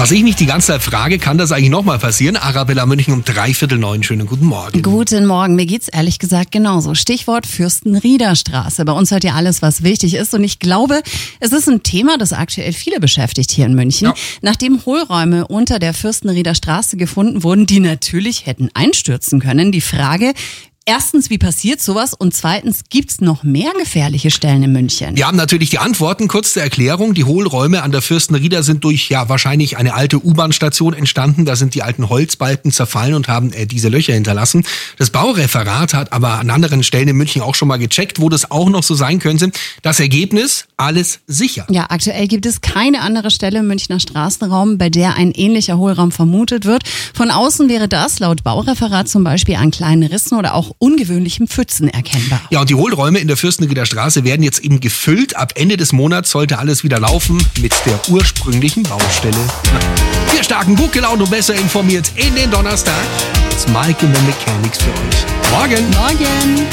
[SPEAKER 5] Was ich mich die ganze Zeit frage, kann das eigentlich nochmal passieren? Arabella München um dreiviertel neun. Schönen guten Morgen.
[SPEAKER 8] Guten Morgen. Mir geht's ehrlich gesagt genauso. Stichwort Fürstenrieder-Straße. Bei uns hört ihr alles, was wichtig ist. Und ich glaube, es ist ein Thema, das aktuell viele beschäftigt hier in München. Ja. Nachdem Hohlräume unter der Fürstenrieder-Straße gefunden wurden, die natürlich hätten einstürzen können. Die Frage: Erstens, wie passiert sowas? Und zweitens, gibt's noch mehr gefährliche Stellen in München?
[SPEAKER 5] Wir haben natürlich die Antworten. Kurz zur Erklärung. Die Hohlräume an der Fürstenrieder sind durch ja wahrscheinlich eine alte U-Bahn-Station entstanden. Da sind die alten Holzbalken zerfallen und haben äh, diese Löcher hinterlassen. Das Baureferat hat aber an anderen Stellen in München auch schon mal gecheckt, wo das auch noch so sein könnte. Das Ergebnis: alles sicher.
[SPEAKER 8] Ja, aktuell gibt es keine andere Stelle im Münchner Straßenraum, bei der ein ähnlicher Hohlraum vermutet wird. Von außen wäre das laut Baureferat zum Beispiel an kleinen Rissen oder auch ungewöhnlichen Pfützen erkennbar.
[SPEAKER 5] Ja, und die Hohlräume in der Fürstenrieder Straße werden jetzt eben gefüllt. Ab Ende des Monats sollte alles wieder laufen mit der ursprünglichen Baustelle. Wir starten gut gelaunt und besser informiert in den Donnerstag. Das Mike and the Mechanics für euch. Morgen.
[SPEAKER 8] Morgen.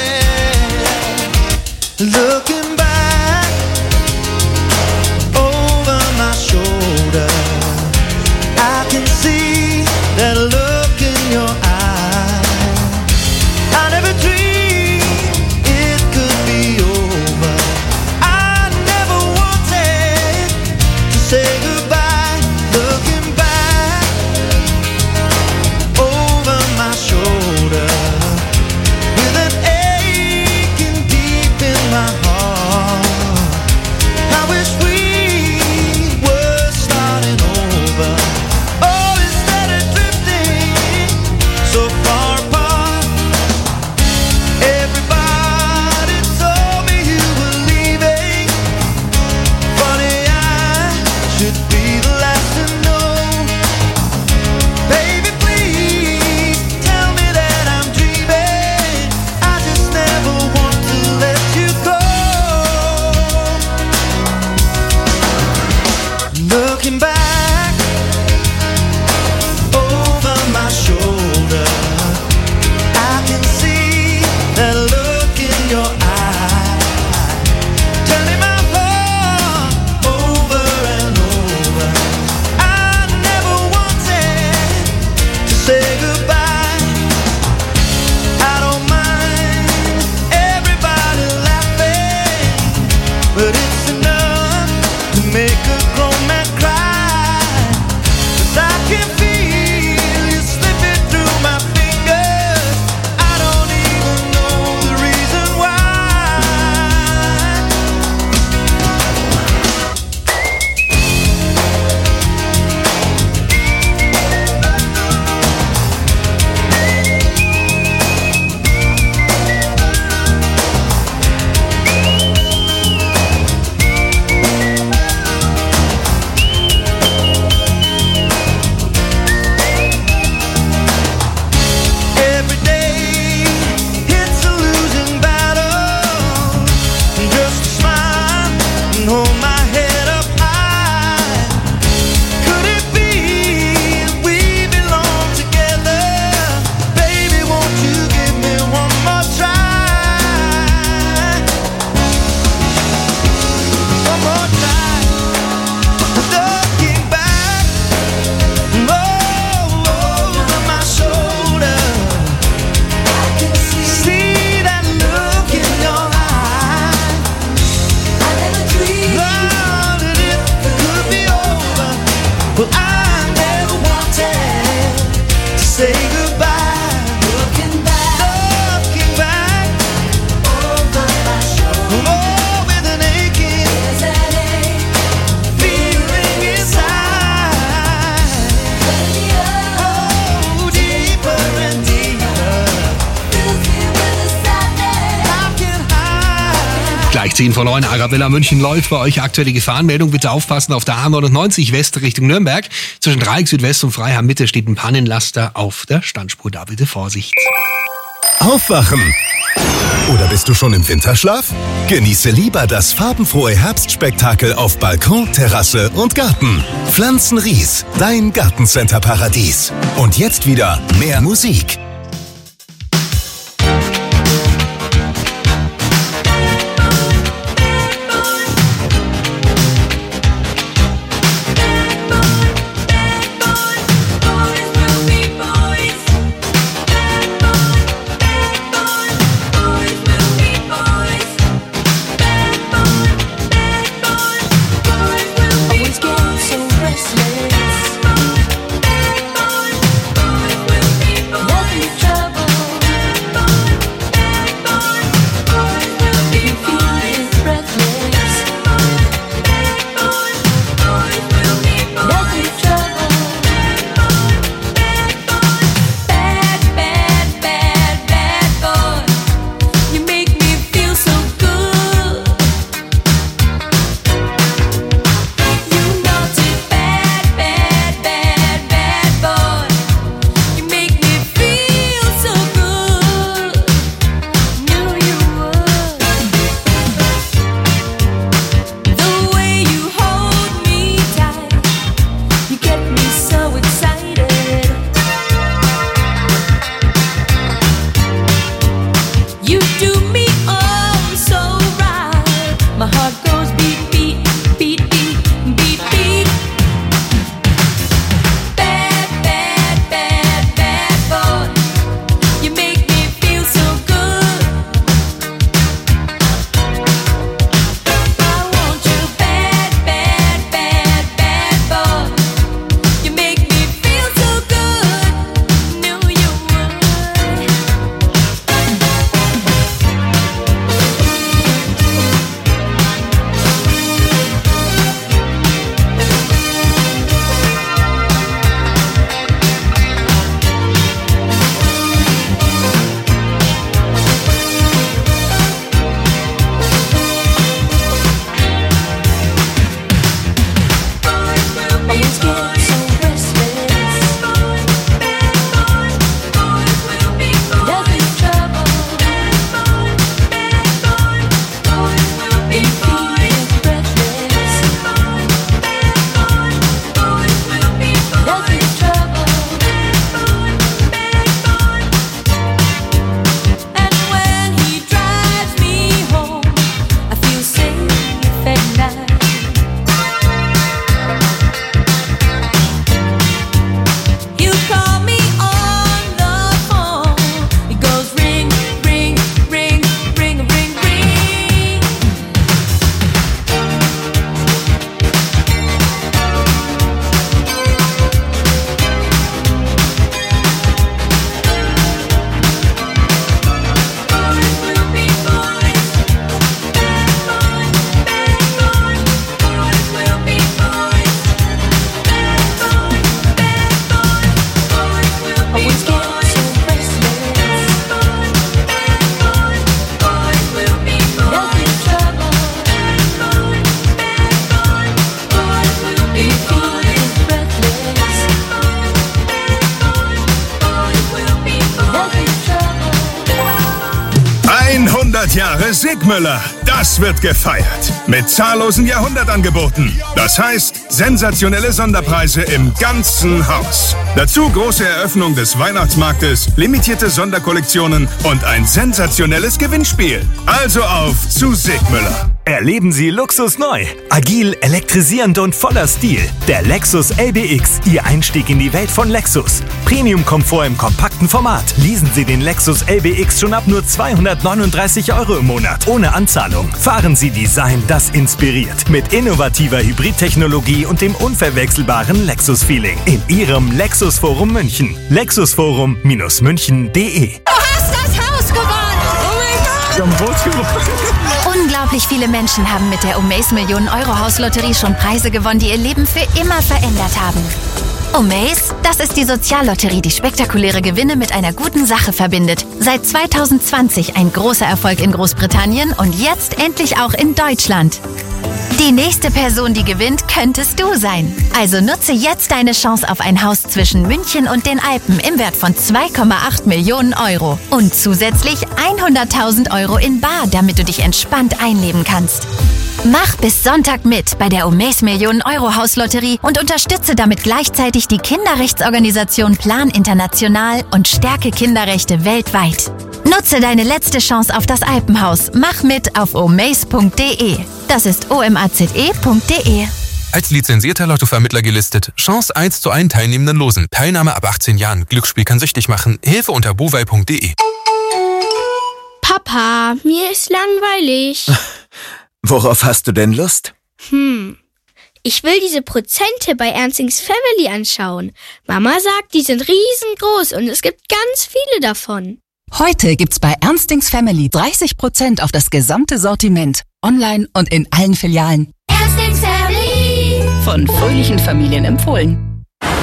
[SPEAKER 6] Looking back over my shoulder, I can see that look in your eye. I never dreamed it could be over. I never wanted to say goodbye. Looking back over my shoulder with an aching deep in my heart. I wish we were starting over. Oh, instead of drifting so far apart. Everybody told me you were leaving. Funny, I should be the last to know. Baby, please tell me that I'm dreaming. I just never want to let you go. Looking back over my shoulder, I can see that look in your eye, turning my heart over and over. I never wanted to say goodbye. I don't mind everybody laughing, but it's enough to make a grown man cry. 'Cause I can feel you slipping through my fingers. I don't even know the reason why. Every day it's a losing battle. Just smile and hold my head up high. Could it be we belong together? Baby, won't you give me one more try? One more try. Looking back over my shoulder, see that look in your eye. I never dreamed that it could be over. Well, I never wanted to say goodbye. Looking back, looking back over my shoulder, oh, with an aching feeling inside. Oh, deeper and deeper. How can I?
[SPEAKER 5] Gleich zehn vor neun. Arabella München läuft bei euch. Aktuelle Gefahrenmeldung. Bitte aufpassen auf der A neunundneunzig West Richtung Nürnberg. Zwischen Dreieck Südwest und Freiham Mitte steht ein Pannenlaster auf der Standspur. Da bitte Vorsicht.
[SPEAKER 3] Aufwachen! Oder bist du schon im Winterschlaf? Genieße lieber das farbenfrohe Herbstspektakel auf Balkon, Terrasse und Garten. Pflanzenries, dein Gartencenter-Paradies. Und jetzt wieder mehr Musik.
[SPEAKER 13] Jahre Sigmüller. Das wird gefeiert. Mit zahllosen Jahrhundertangeboten. Das heißt, sensationelle Sonderpreise im ganzen Haus. Dazu große Eröffnung des Weihnachtsmarktes, limitierte Sonderkollektionen und ein sensationelles Gewinnspiel. Also auf zu Sigmüller.
[SPEAKER 14] Erleben Sie Luxus neu. Agil, elektrisierend und voller Stil. Der Lexus L B X, Ihr Einstieg in die Welt von Lexus. Premium-Komfort im kompakten Format. Leasen Sie den Lexus L B X schon ab nur zweihundertneununddreißig Euro im Monat. Ohne Anzahlung. Fahren Sie Design, das inspiriert. Mit innovativer Hybridtechnologie und dem unverwechselbaren Lexus-Feeling. In Ihrem Lexus Forum München. lexusforum Bindestrich münchen punkt de.
[SPEAKER 16] Du hast das Haus gewonnen! Oh mein Gott!
[SPEAKER 14] Wir haben ein Boot gewonnen.
[SPEAKER 22] Unglaublich viele Menschen haben mit der Omaze Millionen-Euro-Hauslotterie schon Preise gewonnen, die ihr Leben für immer verändert haben. Omaze, das ist die Soziallotterie, die spektakuläre Gewinne mit einer guten Sache verbindet. Seit zweitausendzwanzig ein großer Erfolg in Großbritannien und jetzt endlich auch in Deutschland. Die nächste Person, die gewinnt, könntest du sein. Also nutze jetzt deine Chance auf ein Haus zwischen München und den Alpen im Wert von zwei Komma acht Millionen Euro. Und zusätzlich hunderttausend Euro in bar, damit du dich entspannt einleben kannst. Mach bis Sonntag mit bei der Omaze Millionen-Euro-Hauslotterie und unterstütze damit gleichzeitig die Kinderrechtsorganisation Plan International und stärke Kinderrechte weltweit. Nutze deine letzte Chance auf das Alpenhaus. Mach mit auf omaze punkt de. Das ist o m a z e punkt de.
[SPEAKER 17] Als lizenzierter Lottovermittler gelistet. Chance eins zu eins teilnehmenden Losen. Teilnahme ab achtzehn Jahren. Glücksspiel kann süchtig machen. Hilfe unter bovai punkt de.
[SPEAKER 18] Papa, mir ist langweilig.
[SPEAKER 19] Worauf hast du denn Lust?
[SPEAKER 18] Hm, ich will diese Prozente bei Ernstings Family anschauen. Mama sagt, die sind riesengroß und es gibt ganz viele davon.
[SPEAKER 1] Heute gibt's bei Ernstings Family dreißig Prozent auf das gesamte Sortiment. Online und in allen Filialen.
[SPEAKER 16] Ernstings Family.
[SPEAKER 1] Von fröhlichen Familien empfohlen.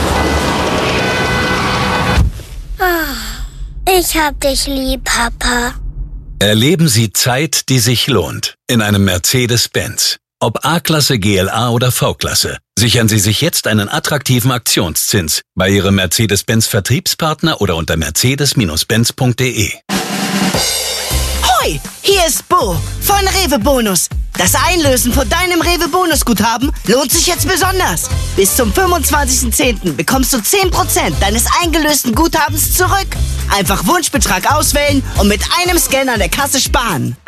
[SPEAKER 26] Ich hab dich lieb, Papa.
[SPEAKER 25] Erleben Sie Zeit, die sich lohnt. In einem Mercedes-Benz. Ob A-Klasse, G L A oder V-Klasse. Sichern Sie sich jetzt einen attraktiven Aktionszins bei Ihrem Mercedes-Benz-Vertriebspartner oder unter mercedes Bindestrich benz punkt de.
[SPEAKER 27] Hoi, hier ist Bo von Rewe Bonus. Das Einlösen von deinem Rewe Bonusguthaben lohnt sich jetzt besonders. Bis zum fünfundzwanzigsten zehnten bekommst du zehn Prozent deines eingelösten Guthabens zurück. Einfach Wunschbetrag auswählen und mit einem Scan an der Kasse sparen.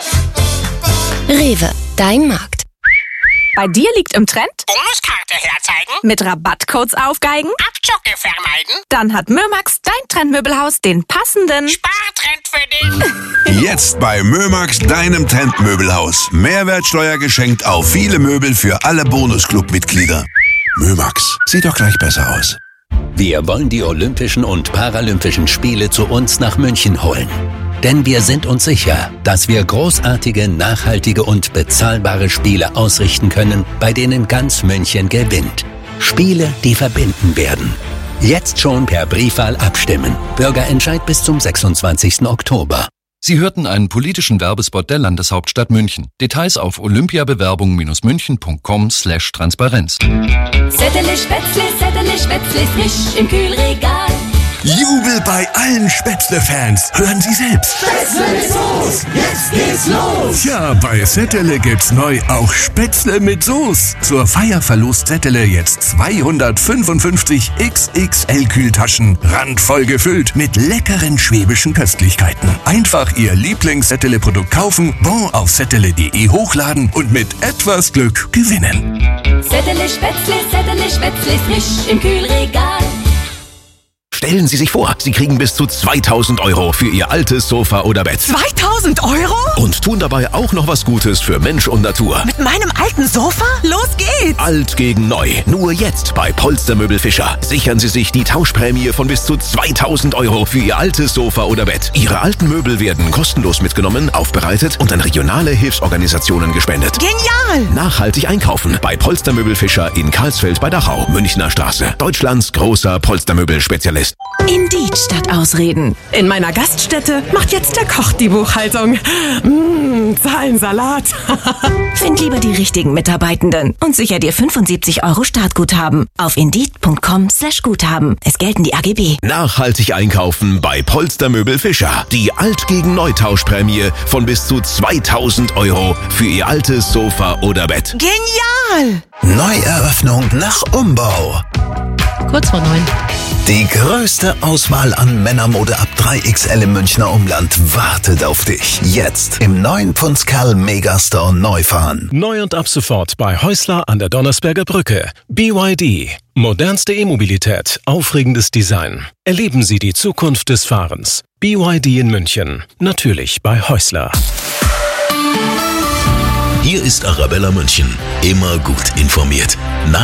[SPEAKER 28] Rewe, dein Markt.
[SPEAKER 29] Bei dir liegt im Trend?
[SPEAKER 30] Bonuskarte herzeigen?
[SPEAKER 29] Mit Rabattcodes aufgeigen?
[SPEAKER 30] Abzocke vermeiden?
[SPEAKER 29] Dann hat Mömax, dein Trendmöbelhaus, den passenden
[SPEAKER 30] Spartrend für dich.
[SPEAKER 31] Jetzt bei Mömax, deinem Trendmöbelhaus. Mehrwertsteuer geschenkt auf viele Möbel für alle Bonusclub-Mitglieder. Mömax, sieht doch gleich besser aus.
[SPEAKER 25] Wir wollen die Olympischen und Paralympischen Spiele zu uns nach München holen. Denn wir sind uns sicher, dass wir großartige, nachhaltige und bezahlbare Spiele ausrichten können, bei denen ganz München gewinnt. Spiele, die verbinden werden. Jetzt schon per Briefwahl abstimmen. Bürgerentscheid bis zum sechsundzwanzigsten Oktober.
[SPEAKER 32] Sie hörten einen politischen Werbespot der Landeshauptstadt München. Details auf olympiabewerbung-münchen punkt com slash Transparenz.
[SPEAKER 11] Settele Spätzle, Settele Spätzle, frisch im Kühlregal.
[SPEAKER 3] Jubel bei allen Spätzle-Fans. Hören Sie selbst.
[SPEAKER 11] Spätzle mit Soße, jetzt geht's los.
[SPEAKER 3] Ja, bei Settele gibt's neu auch Spätzle mit Soße. Zur Feier verlost Settele jetzt zweihundertfünfundfünfzig X X L-Kühltaschen, randvoll gefüllt mit leckeren schwäbischen Köstlichkeiten. Einfach Ihr Lieblings-Settele-Produkt kaufen, Bon auf settele punkt de hochladen und mit etwas Glück gewinnen.
[SPEAKER 11] Settele Spätzle, Settele Spätzle, frisch im Kühlregal.
[SPEAKER 2] Stellen Sie sich vor, Sie kriegen bis zu zweitausend Euro für Ihr altes Sofa oder Bett.
[SPEAKER 4] zweitausend Euro?
[SPEAKER 2] Und tun dabei auch noch was Gutes für Mensch und Natur.
[SPEAKER 4] Mit meinem alten Sofa? Los geht's!
[SPEAKER 2] Alt gegen neu. Nur jetzt bei Polstermöbel Fischer. Sichern Sie sich die Tauschprämie von bis zu zweitausend Euro für Ihr altes Sofa oder Bett. Ihre alten Möbel werden kostenlos mitgenommen, aufbereitet und an regionale Hilfsorganisationen gespendet.
[SPEAKER 4] Genial!
[SPEAKER 2] Nachhaltig einkaufen bei Polstermöbel Fischer in Karlsfeld bei Dachau, Münchner Straße. Deutschlands großer Polstermöbel-Spezialist.
[SPEAKER 4] Indeed statt Ausreden.
[SPEAKER 5] In meiner Gaststätte macht jetzt der Koch die Buchhaltung. Mmh, Zahlensalat.
[SPEAKER 4] Find lieber die richtigen Mitarbeitenden und sicher dir fünfundsiebzig Euro Startguthaben auf indeed punkt com slash Guthaben. Es gelten die A G B.
[SPEAKER 3] Nachhaltig einkaufen bei Polstermöbel Fischer. Die Alt gegen Neutauschprämie von bis zu zweitausend Euro für Ihr altes Sofa oder Bett.
[SPEAKER 27] Genial!
[SPEAKER 31] Neueröffnung nach Umbau.
[SPEAKER 6] Kurz vor neun.
[SPEAKER 31] Die größte Auswahl an Männermode ab drei X L im Münchner Umland wartet auf dich. Jetzt im neuen Punzkerl Megastore Neufahren.
[SPEAKER 7] Neu und ab sofort bei Häusler an der Donnersberger Brücke. B Y D. Modernste E-Mobilität, aufregendes Design. Erleben Sie die Zukunft des Fahrens. B Y D in München. Natürlich bei Häusler.
[SPEAKER 3] Hier ist Arabella München. Immer gut informiert.